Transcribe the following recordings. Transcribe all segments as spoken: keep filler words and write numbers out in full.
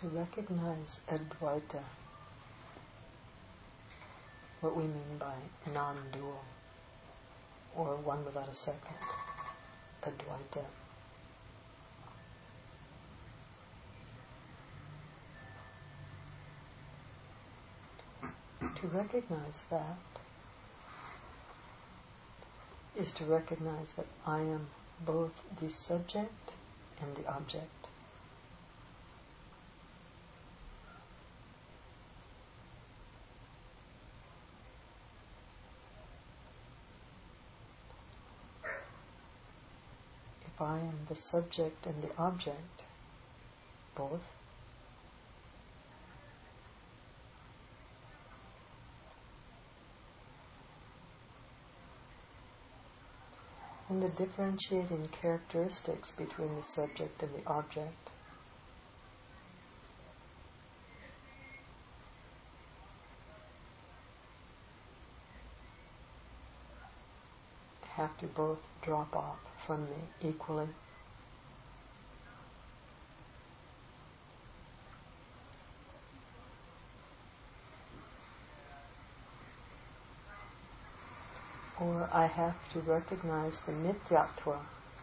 to recognize Advaita, what we mean by non-dual, or one without a second, Advaita. To recognize that is to recognize that I am both the subject and the object. If I am the subject and the object, both, and the differentiating characteristics between the subject and the object have to both drop off from me equally. Or I have to recognize the nityattva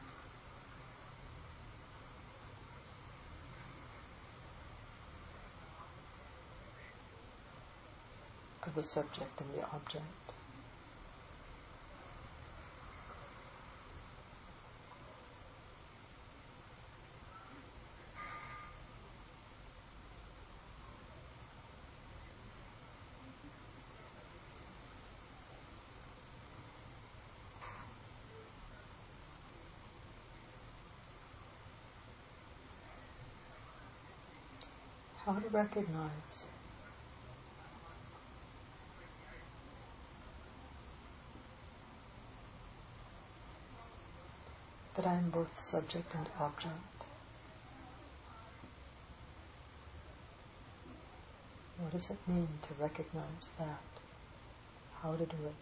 of the subject and the object. How to recognize that I am both subject and object. What does it mean to recognize that? How to do it?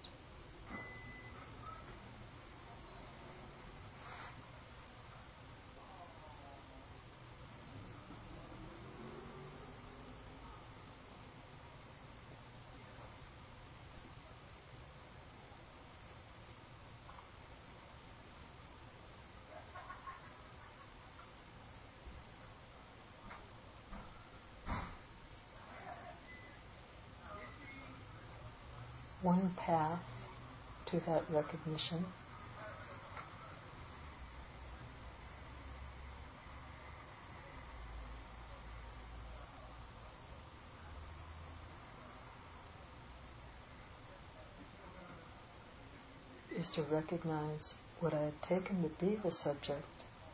One path to that recognition is to recognize what I had taken to be the subject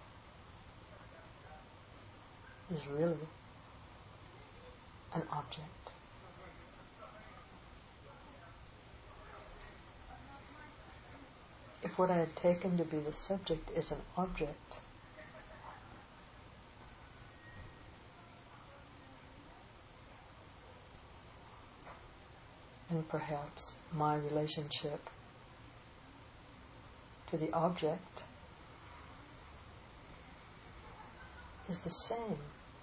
is really an object. If what I had taken to be the subject is an object, and perhaps my relationship to the object is the same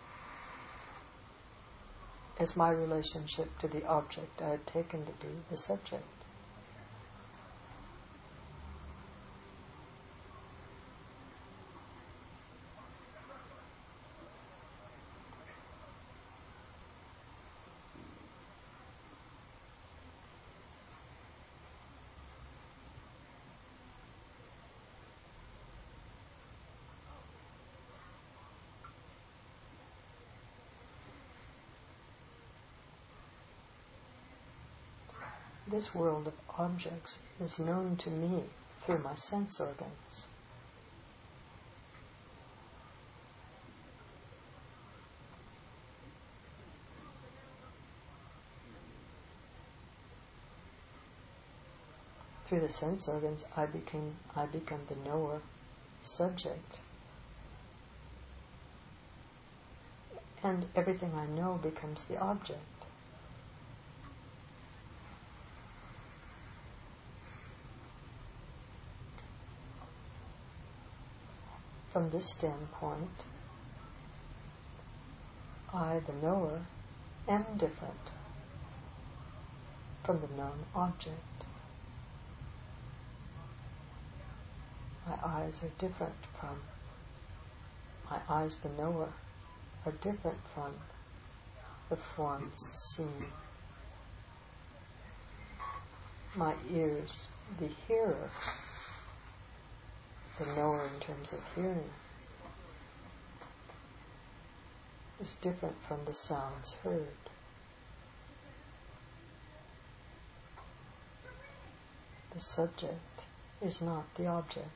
as my relationship to the object I had taken to be the subject. This world of objects is known to me through my sense organs. Through the sense organs, I became, I become the knower, subject. And everything I know becomes the object. From this standpoint, I, the knower, am different from the known object. My eyes are different from, my eyes, the knower, are different from the forms seen. My ears, the hearer, the knower in terms of hearing, is different from the sounds heard. The subject is not the object.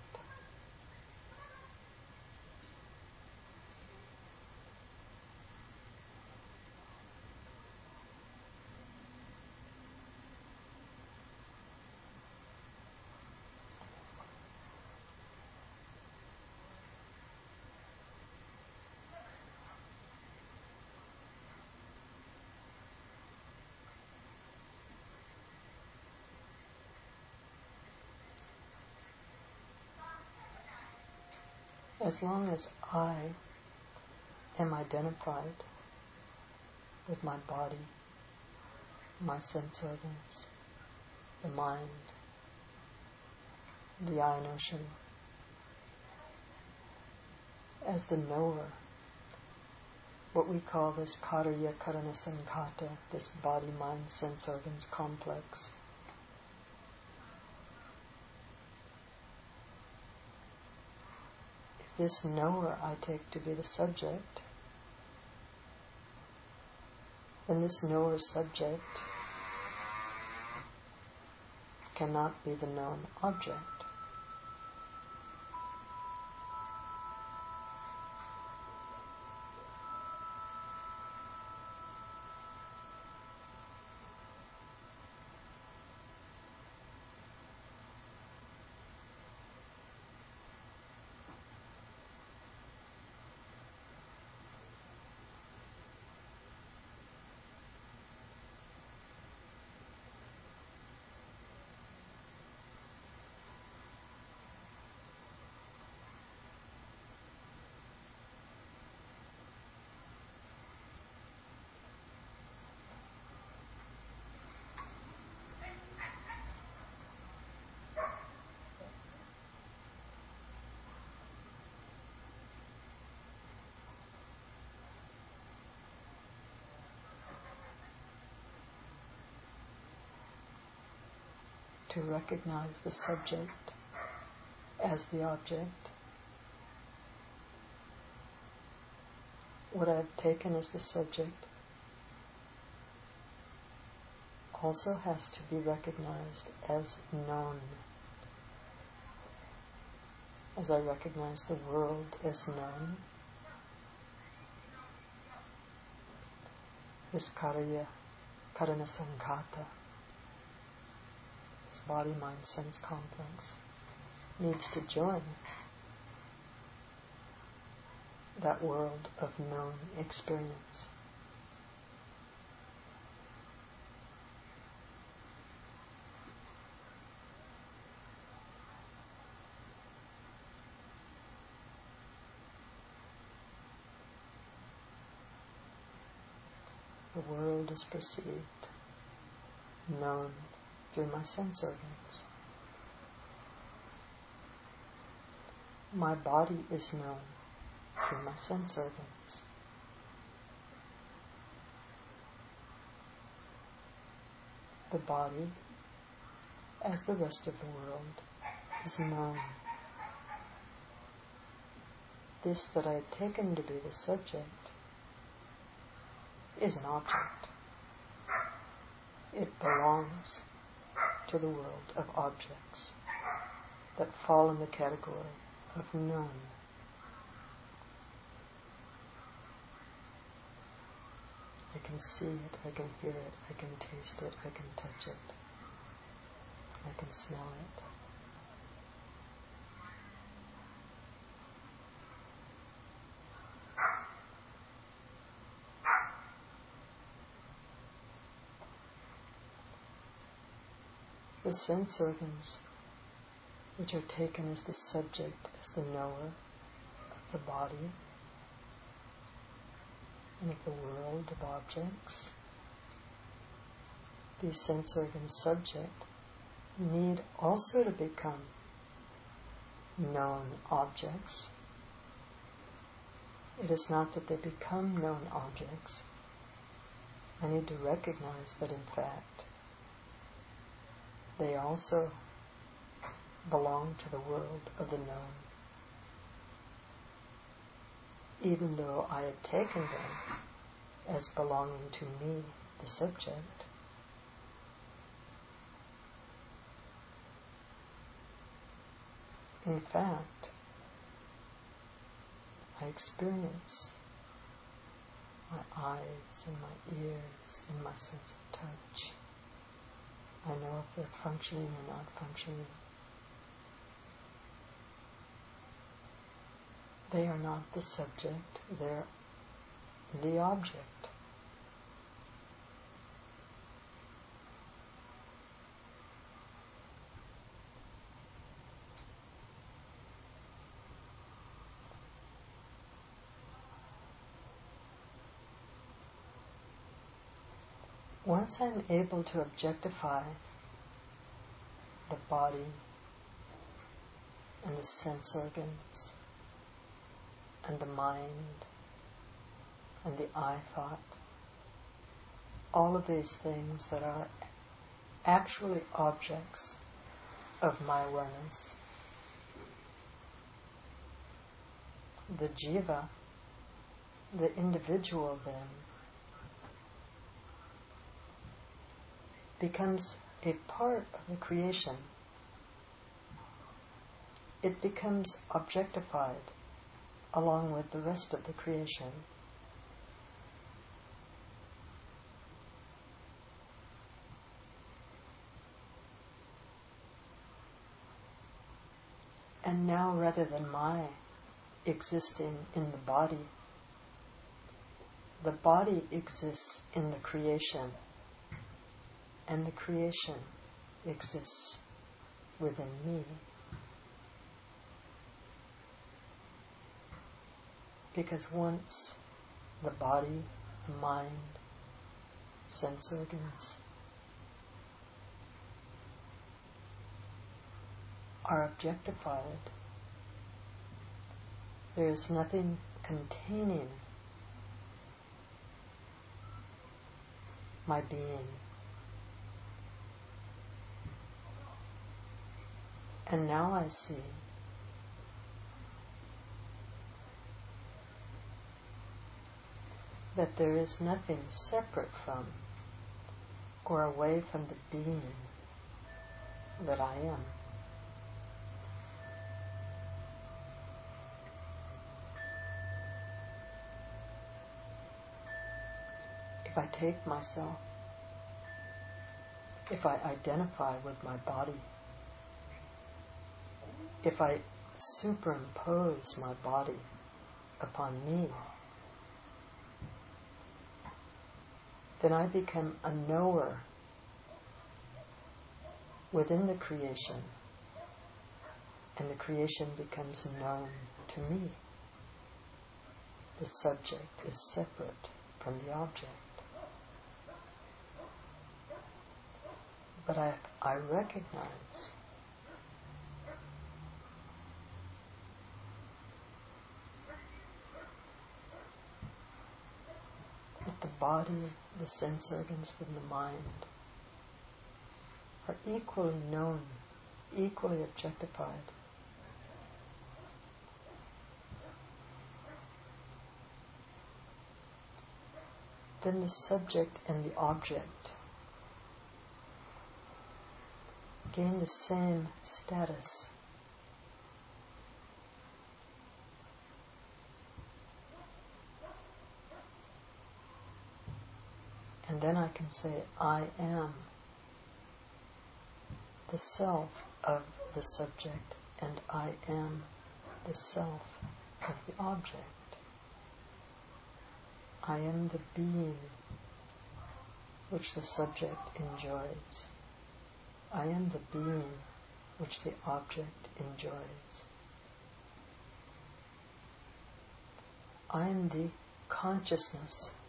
As long as I am identified with my body, my sense organs, the mind, the I notion, as the knower, what we call this karya karana sankata, this body, mind, sense organs complex, this knower I take to be the subject, then this knower subject cannot be the known object. To recognize the subject as the object, what I've taken as the subject also has to be recognized as known. As I recognize the world as known, this karya, karana sankata, this body, mind, sense complex, needs to join that world of known experience. The world is perceived, known through my sense organs. My body is known through my sense organs. The body, as the rest of the world, is known. This that I had taken to be the subject is an object. It belongs to the world of objects that fall in the category of known. I can see it, I can hear it, I can taste it, I can touch it, I can smell it. The sense organs, which are taken as the subject, as the knower of the body, and of the world of objects, these sense organ subject need also to become known objects. It is not that they become known objects. I need to recognize that in fact they also belong to the world of the known, even though I had taken them as belonging to me, the subject. In fact, I experience my eyes and my ears and my sense of touch. I know if they're functioning or not functioning. They are not the subject, they're the object. Once I'm able to objectify the body and the sense organs and the mind and the I thought, all of these things that are actually objects of my awareness, the jiva, the individual then, becomes a part of the creation. It becomes objectified along with the rest of the creation. And now, rather than my existing in the body, the body exists in the creation, and the creation exists within me. Because once the body, mind, sense organs are objectified, there is nothing containing my being. And now I see that there is nothing separate from or away from the being that I am. If I take myself, if I identify with my body, if I superimpose my body upon me, then I become a knower within the creation, and the creation becomes known to me. The subject is separate from the object. But I, I recognize that the body, the sense organs, and the mind are equally known, equally objectified. Then the subject and the object gain the same status. And then I can say, I am the self of the subject, and I am the self of the object. I am the being which the subject enjoys. I am the being which the object enjoys. I am the consciousness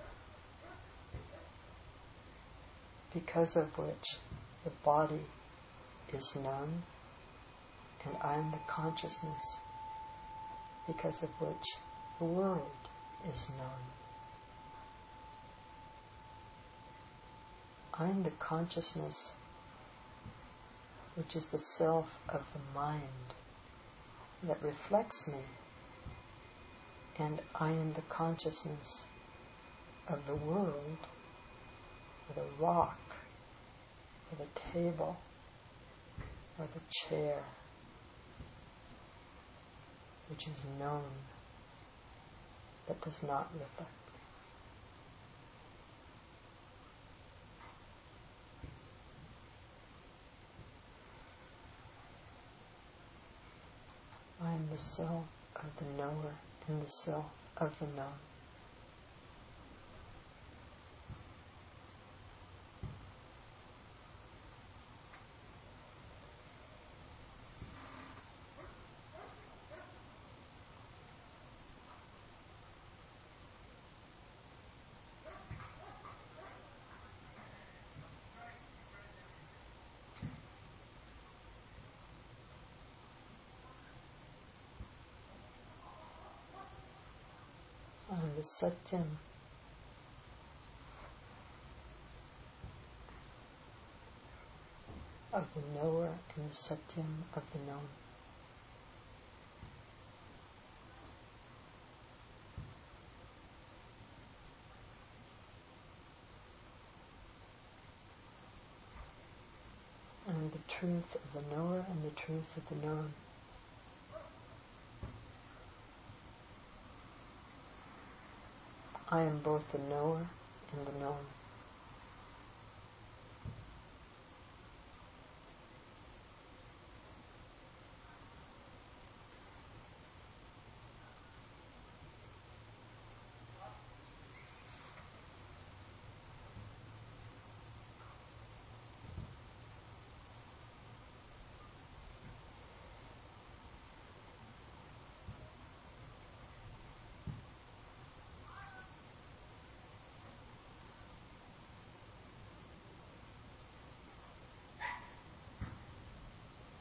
because of which the body is known, and I am the consciousness because of which the world is known. I am the consciousness which is the self of the mind that reflects me, and I am the consciousness of the world, or the rock, or the table, or the chair, which is known, but does not reflect me. I am the self of the knower and the self of the known. I am the Satyam of the knower and the Satyam of the known. I am the truth of the knower and the truth of the known. I am both the knower and the known.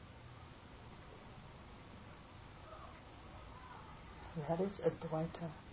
That is Advaita.